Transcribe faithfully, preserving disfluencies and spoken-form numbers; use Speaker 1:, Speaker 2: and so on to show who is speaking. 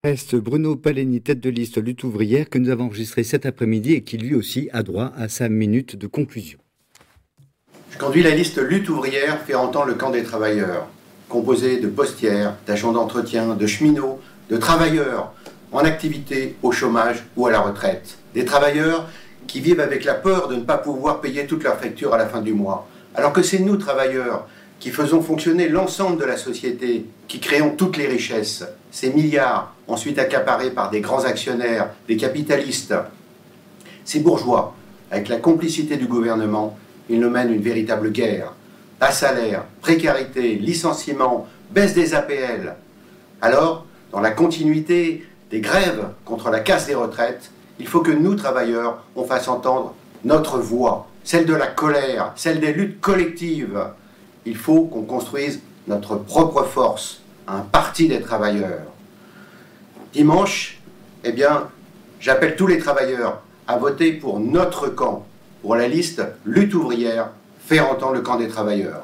Speaker 1: Reste Bruno Paleni, tête de liste lutte ouvrière, que nous avons enregistré cet après-midi et qui lui aussi a droit à sa minute de conclusion.
Speaker 2: Je conduis la liste lutte ouvrière fait entendre le camp des travailleurs, composé de postières, d'agents d'entretien, de cheminots, de travailleurs en activité, au chômage ou à la retraite. Des travailleurs qui vivent avec la peur de ne pas pouvoir payer toutes leurs factures à la fin du mois. Alors que c'est nous, travailleurs, qui faisons fonctionner l'ensemble de la société, qui créons toutes les richesses, ces milliards ensuite accaparés par des grands actionnaires, des capitalistes. Ces bourgeois, avec la complicité du gouvernement, ils nous mènent une véritable guerre. Bas salaire, précarité, licenciement, baisse des A P L. Alors, dans la continuité des grèves contre la casse des retraites, il faut que nous, travailleurs, on fasse entendre notre voix, celle de la colère, celle des luttes collectives. Il faut qu'on construise notre propre force, un parti des travailleurs. Dimanche, eh bien, j'appelle tous les travailleurs à voter pour notre camp, pour la liste lutte ouvrière, faire entendre le camp des travailleurs.